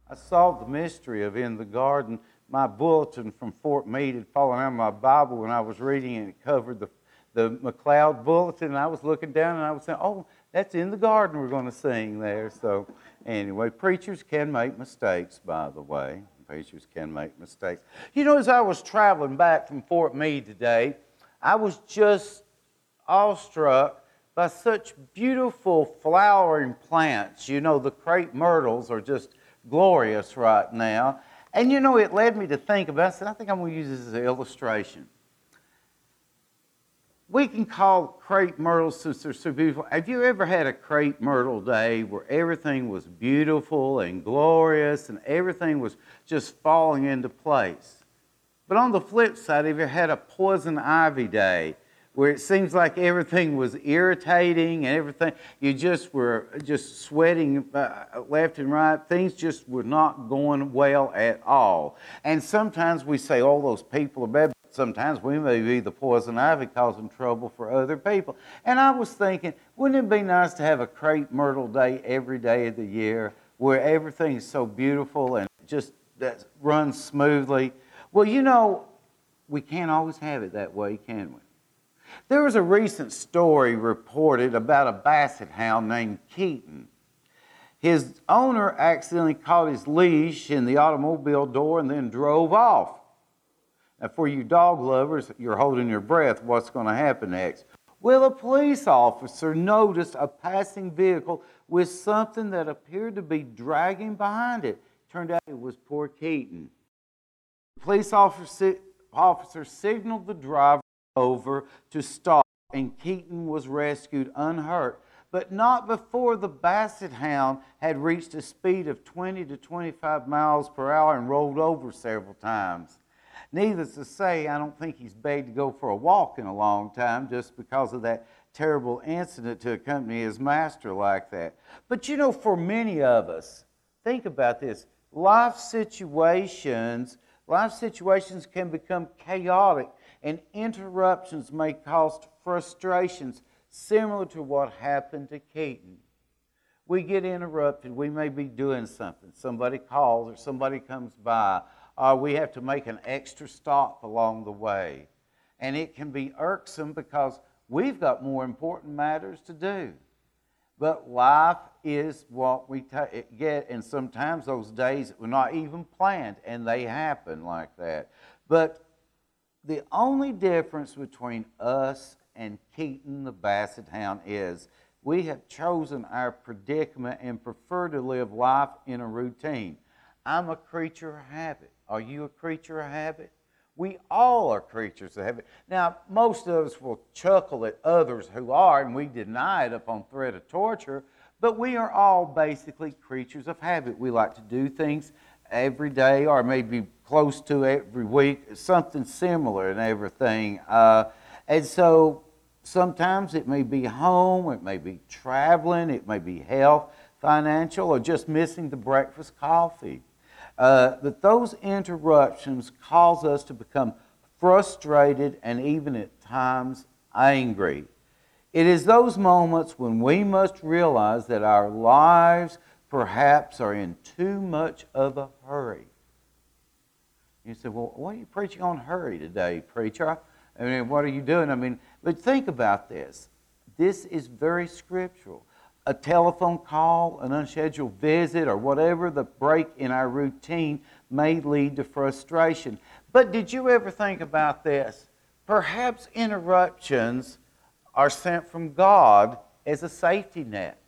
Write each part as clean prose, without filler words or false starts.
I solved the mystery of In the Garden. My bulletin from Fort Meade had fallen out of my Bible when I was reading, and it covered the McLeod bulletin. And I was looking down, and I was saying, oh, that's In the Garden we're going to sing there. So anyway, preachers can make mistakes, by the way. Preachers can make mistakes. You know, as I was traveling back from Fort Meade today, I was just awestruck by such beautiful flowering plants. You know, the crepe myrtles are just glorious right now. And you know, it led me to think about, I said, I think I'm going to use this as an illustration. We can call crepe myrtles since they're so beautiful. Have you ever had a crepe myrtle day where everything was beautiful and glorious and everything was just falling into place? But on the flip side, have you had a poison ivy day where it seems like everything was irritating and everything, you just were just sweating left and right. Things just were not going well at all. And sometimes we say, oh, those people are bad. Sometimes we may be the poison ivy causing trouble for other people. And I was thinking, wouldn't it be nice to have a crepe myrtle day every day of the year where everything is so beautiful and just runs smoothly? Well, you know, we can't always have it that way, can we? There was a recent story reported about a basset hound named Keaton. His owner accidentally caught his leash in the automobile door and then drove off. Now, for you dog lovers, you're holding your breath. What's going to happen next? Well, a police officer noticed a passing vehicle with something that appeared to be dragging behind it. Turned out it was poor Keaton. The police officer signaled the driver over to stop, and Keaton was rescued unhurt, but not before the basset hound had reached a speed of 20 to 25 miles per hour and rolled over several times. Needless to say, I don't think he's begged to go for a walk in a long time just because of that terrible incident to accompany his master like that. But you know, for many of us, think about this, life situations can become chaotic, and interruptions may cause frustrations similar to what happened to Keaton. We get interrupted. We may be doing something. Somebody calls or somebody comes by. We have to make an extra stop along the way. And it can be irksome because we've got more important matters to do. But life is what we get, and sometimes those days were not even planned, and they happen like that. But the only difference between us and Keaton the basset hound is we have chosen our predicament and prefer to live life in a routine. I'm a creature of habit. Are you a creature of habit? We all are creatures of habit. Now, most of us will chuckle at others who are, and we deny it upon threat of torture, but we are all basically creatures of habit. We like to do things every day or maybe close to every week, something similar and everything. And so sometimes it may be home, it may be traveling, it may be health, financial, or just missing the breakfast coffee. That those interruptions cause us to become frustrated and even at times angry. It is those moments when we must realize that our lives perhaps are in too much of a hurry. You say, well, what are you preaching on hurry today, preacher? I mean, what are you doing? I mean, but think about this. This is very scriptural. A telephone call, an unscheduled visit, or whatever the break in our routine may lead to frustration. But did you ever think about this? Perhaps interruptions are sent from God as a safety net.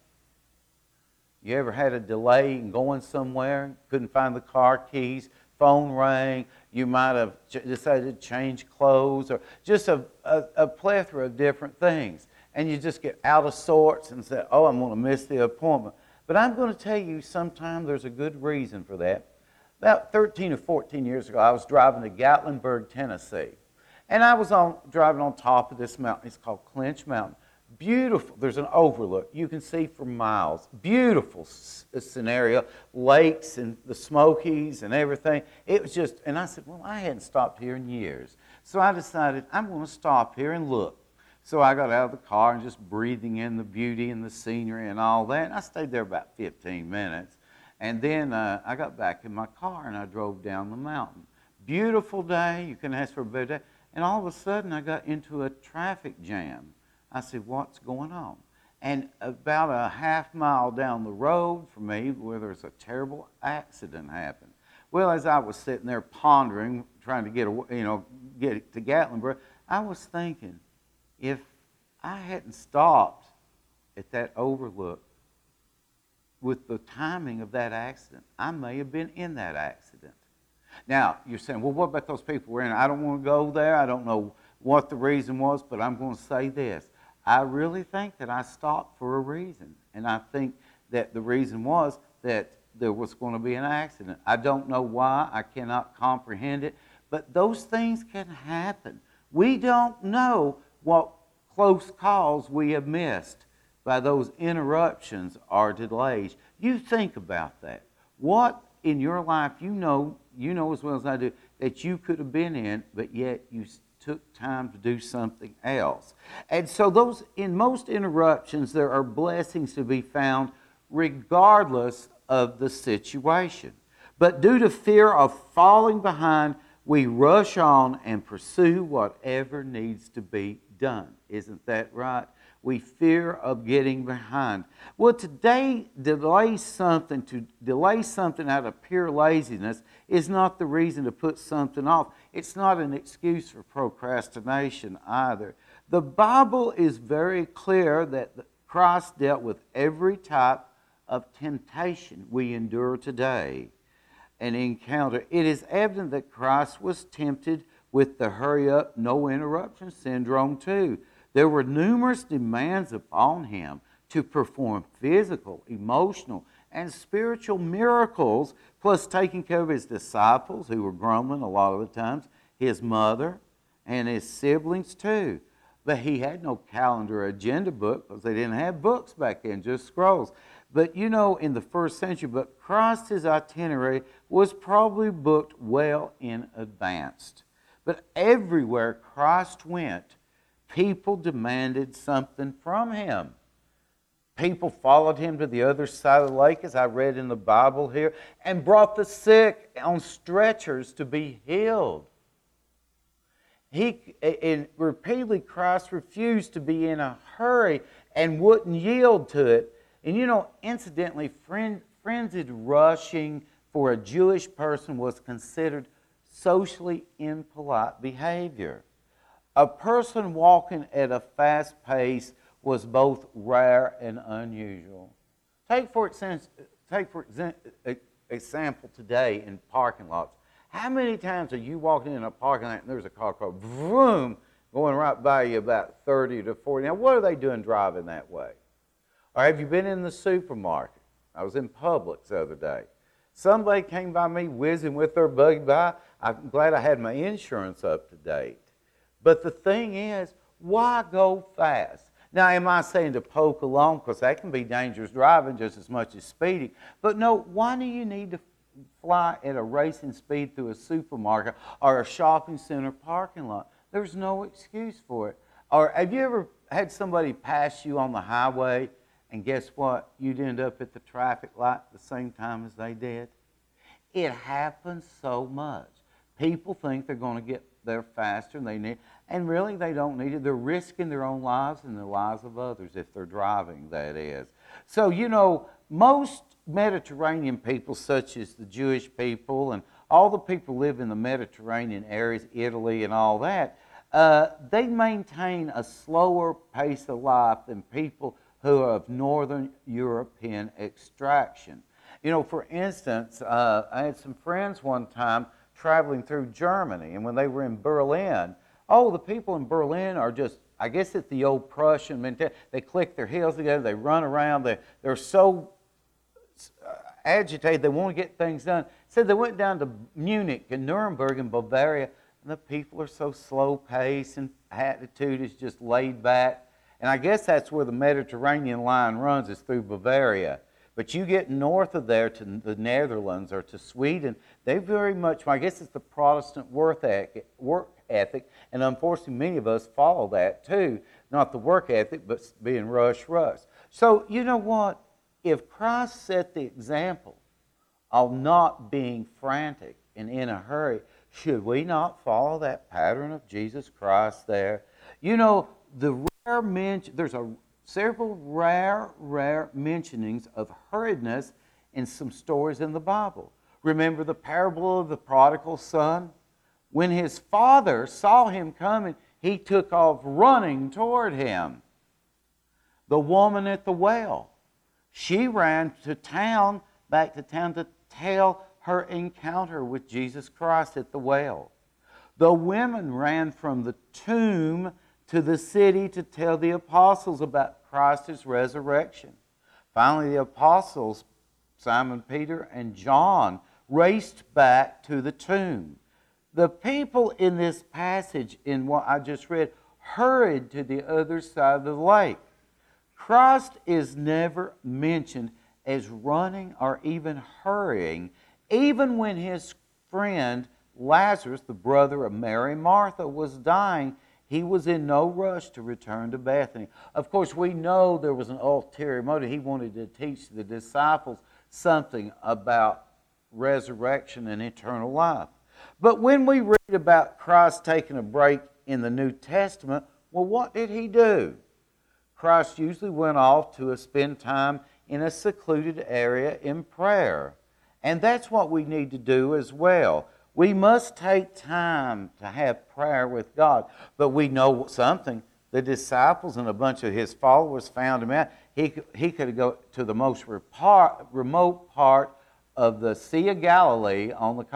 You ever had a delay in going somewhere, couldn't find the car keys, phone rang, you might have decided to change clothes, or just a plethora of different things. And you just get out of sorts and say, oh, I'm going to miss the appointment. But I'm going to tell you, sometimes there's a good reason for that. About 13 or 14 years ago, I was driving to Gatlinburg, Tennessee. And I was driving on top of this mountain. It's called Clinch Mountain. Beautiful. There's an overlook. You can see for miles. Beautiful scenario. Lakes and the Smokies and everything. It was just, and I said, well, I hadn't stopped here in years. So I decided, I'm going to stop here and look. So I got out of the car and just breathing in the beauty and the scenery and all that. And I stayed there about 15 minutes. And then I got back in my car and I drove down the mountain. Beautiful day, you can ask for a better day. And all of a sudden I got into a traffic jam. I said, what's going on? And about a half mile down the road from me, where there's a terrible accident happened. Well, as I was sitting there pondering, trying to get to Gatlinburg, I was thinking, if I hadn't stopped at that overlook with the timing of that accident, I may have been in that accident. Now, you're saying, well, what about those people who were in it? I don't want to go there. I don't know what the reason was, but I'm going to say this. I really think that I stopped for a reason. And I think that the reason was that there was going to be an accident. I don't know why. I cannot comprehend it. But those things can happen. We don't know what close calls we have missed by those interruptions or delays. You think about that. What in your life you know as well as I do, that you could have been in, but yet you took time to do something else. And so in most interruptions, there are blessings to be found regardless of the situation. But due to fear of falling behind, we rush on and pursue whatever needs to be done. Isn't that right? We fear of getting behind. Well, today, delay something out of pure laziness is not the reason to put something off. It's not an excuse for procrastination either. The Bible is very clear that Christ dealt with every type of temptation we endure today and encounter. It is evident that Christ was tempted with the hurry up, no interruption syndrome too. There were numerous demands upon him to perform physical, emotional, and spiritual miracles, plus taking care of his disciples who were grumbling a lot of the times, his mother, and his siblings too. But he had no calendar or agenda book because they didn't have books back then, just scrolls. But in the first century, but Christ's itinerary was probably booked well in advance. But everywhere Christ went, people demanded something from him. People followed him to the other side of the lake, as I read in the Bible here, and brought the sick on stretchers to be healed. And repeatedly, Christ refused to be in a hurry and wouldn't yield to it. And incidentally, frenzied rushing for a Jewish person was considered socially impolite behavior. A person walking at a fast pace was both rare and unusual. Take for example today in parking lots. How many times are you walking in a parking lot and there's a car called vroom going right by you about 30 to 40? Now, what are they doing driving that way? Or have you been in the supermarket? I was in Publix the other day. Somebody came by me whizzing with their buggy by. I'm glad I had my insurance up to date. But the thing is, why go fast? Now, am I saying to poke along? Because that can be dangerous driving just as much as speeding. But no, why do you need to fly at a racing speed through a supermarket or a shopping center parking lot? There's no excuse for it. Or have you ever had somebody pass you on the highway and guess what? You'd end up at the traffic light at the same time as they did? It happens so much. People think they're going to get there faster than they need, and really they don't need it. They're risking their own lives and the lives of others if they're driving, that is. So, most Mediterranean people, such as the Jewish people and all the people who live in the Mediterranean areas, Italy and all that, they maintain a slower pace of life than people who are of Northern European extraction. For instance, I had some friends one time traveling through Germany, and when they were in Berlin, the people in Berlin are just, I guess it's the old Prussian mentality. They click their heels together, they run around, they're so agitated, they want to get things done. Said they went down to Munich and Nuremberg in Bavaria, and the people are so slow-paced and attitude is just laid back. And I guess that's where the Mediterranean line runs, is through Bavaria. But you get north of there to the Netherlands or to Sweden, they very much, I guess it's the Protestant work ethic, and unfortunately many of us follow that too. Not the work ethic, but being rush. So you know what? If Christ set the example of not being frantic and in a hurry. Should we not follow that pattern of Jesus Christ there? You know, there's several rare mentionings of hurriedness in some stories in the Bible. Remember the parable of the prodigal son? When his father saw him coming, he took off running toward him. The woman at the well, she ran back to town to tell her encounter with Jesus Christ at the well. The women ran from the tomb to the city to tell the apostles about Christ's resurrection. Finally, the apostles, Simon Peter and John, raced back to the tomb. The people in this passage, in what I just read, hurried to the other side of the lake. Christ is never mentioned as running or even hurrying, even when his friend Lazarus, the brother of Mary and Martha, was dying. He was in no rush to return to Bethany. Of course, we know there was an ulterior motive. He wanted to teach the disciples something about resurrection and eternal life. But when we read about Christ taking a break in the New Testament, well, what did he do? Christ usually went off to spend time in a secluded area in prayer. And that's what we need to do as well. We must take time to have prayer with God. But we know something. The disciples and a bunch of his followers found him out. He could go to the most remote part of the Sea of Galilee on the coast.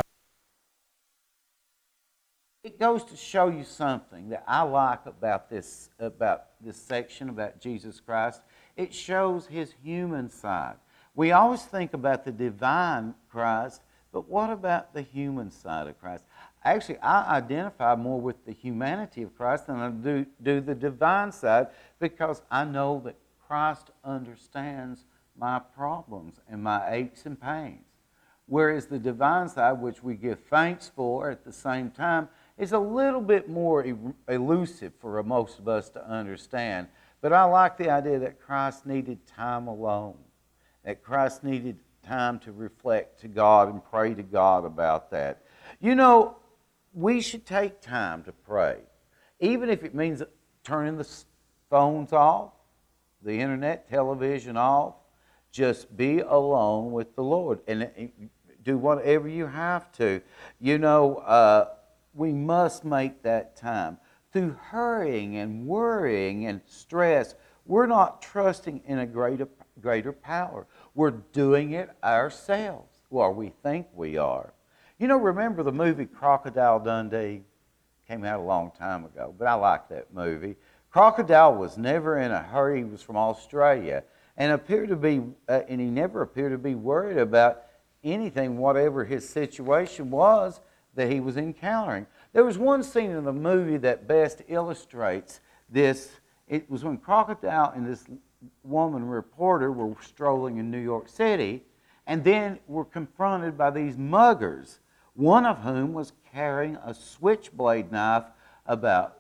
It goes to show you something that I like about this section about Jesus Christ. It shows his human side. We always think about the divine Christ, but what about the human side of Christ? Actually, I identify more with the humanity of Christ than I do the divine side, because I know that Christ understands my problems and my aches and pains. Whereas the divine side, which we give thanks for at the same time, is a little bit more elusive for most of us to understand. But I like the idea that Christ needed time alone, that Christ needed time to reflect to God and pray to God about that. You know, we should take time to pray, even if it means turning the phones off, the internet, television off. Just be alone with the Lord and do whatever you have to. You know, we must make that time. Through hurrying and worrying and stress, we're not trusting in a greater power. We're doing it ourselves, or we think we are. You know, remember the movie Crocodile Dundee? Came out a long time ago, but I like that movie. Crocodile was never in a hurry. He was from Australia, and he never appeared to be worried about anything, whatever his situation was that he was encountering. There was one scene in the movie that best illustrates this. It was when Crocodile and this woman reporter were strolling in New York City, and then were confronted by these muggers, one of whom was carrying a switchblade knife about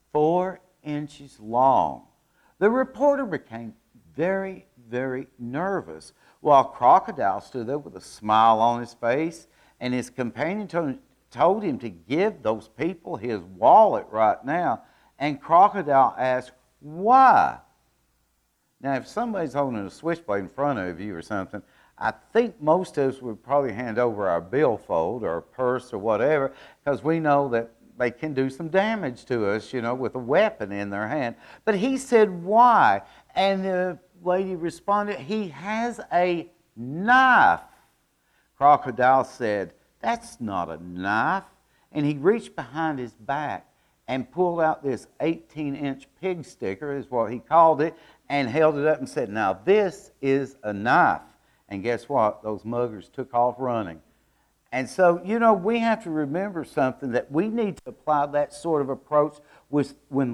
4 inches long. The reporter became very, very nervous, while Crocodile stood there with a smile on his face, and his companion told him to give those people his wallet right now. And Crocodile asked, why? Now, if somebody's holding a switchblade in front of you or something, I think most of us would probably hand over our billfold or purse or whatever, because we know that they can do some damage to us, you know, with a weapon in their hand. But he said, why? And the lady responded, he has a knife. Crocodile said, that's not a knife. And he reached behind his back and pulled out this 18-inch pig sticker, is what he called it, and held it up and said, now this is a knife. And guess what? Those muggers took off running. And so, you know, we have to remember something, that we need to apply that sort of approach when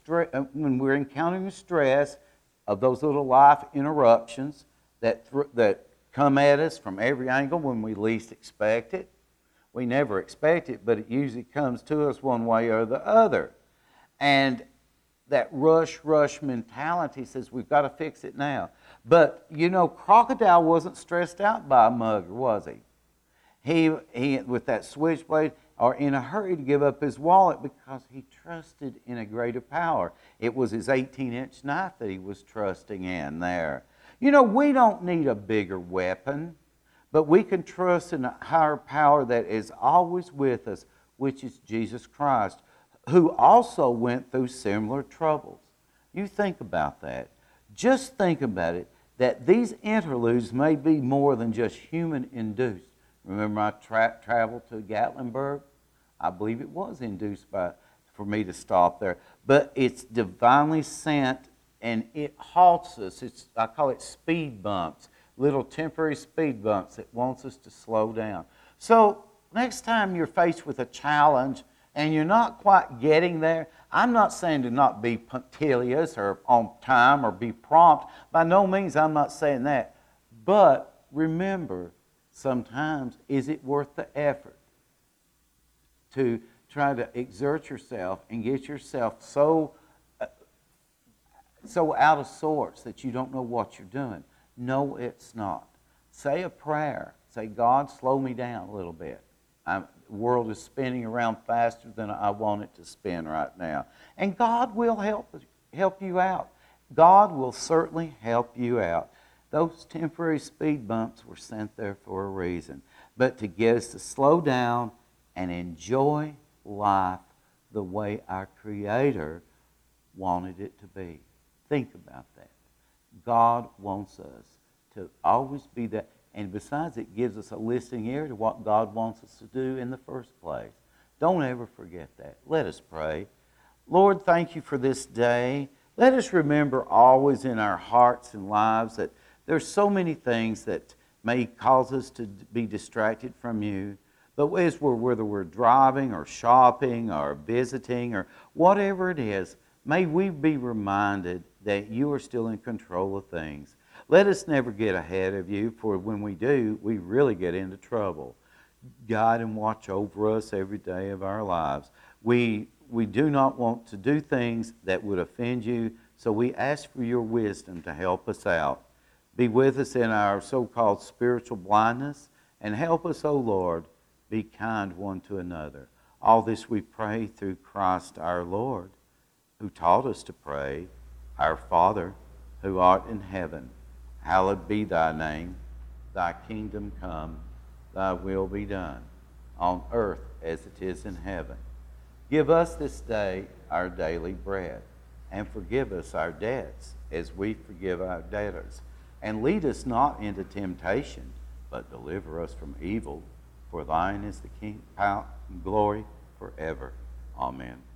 we're encountering the stress of those little life interruptions that come at us from every angle when we least expect it. We never expect it, but it usually comes to us one way or the other. And that rush mentality says we've got to fix it now. But, you know, Crocodile wasn't stressed out by a mugger, was he? He with that switchblade, or in a hurry to give up his wallet because he trusted in a greater power. It was his 18-inch knife that he was trusting in there. You know, we don't need a bigger weapon, but we can trust in a higher power that is always with us, which is Jesus Christ, who also went through similar troubles. You think about that. Just think about it, that these interludes may be more than just human-induced. Remember I traveled to Gatlinburg? I believe it was induced for me to stop there. But it's divinely sent, and it halts us. I call it speed bumps, little temporary speed bumps that wants us to slow down. So next time you're faced with a challenge and you're not quite getting there, I'm not saying to not be punctilious or on time or be prompt. By no means I'm not saying that. But remember, sometimes, is it worth the effort to try to exert yourself and get yourself so out of sorts that you don't know what you're doing? No, it's not. Say a prayer. Say, God, slow me down a little bit. The world is spinning around faster than I want it to spin right now. And God will help you out. God will certainly help you out. Those temporary speed bumps were sent there for a reason, but to get us to slow down and enjoy life the way our Creator wanted it to be. Think about that. God wants us to always be that. And besides, it gives us a listening ear to what God wants us to do in the first place. Don't ever forget that. Let us pray. Lord, thank you for this day. Let us remember always in our hearts and lives that there's so many things that may cause us to be distracted from you. But whether we're driving or shopping or visiting or whatever it is, may we be reminded that you are still in control of things. Let us never get ahead of you, for when we do, we really get into trouble. Guide and watch over us every day of our lives. We do not want to do things that would offend you, so we ask for your wisdom to help us out. Be with us in our so-called spiritual blindness, and help us, O Lord, be kind one to another. All this we pray through Christ our Lord, who taught us to pray, Our Father, who art in heaven, hallowed be thy name. Thy kingdom come, thy will be done, on earth as it is in heaven. Give us this day our daily bread, and forgive us our debts as we forgive our debtors. And lead us not into temptation, but deliver us from evil. For thine is the kingdom, power, and glory forever. Amen.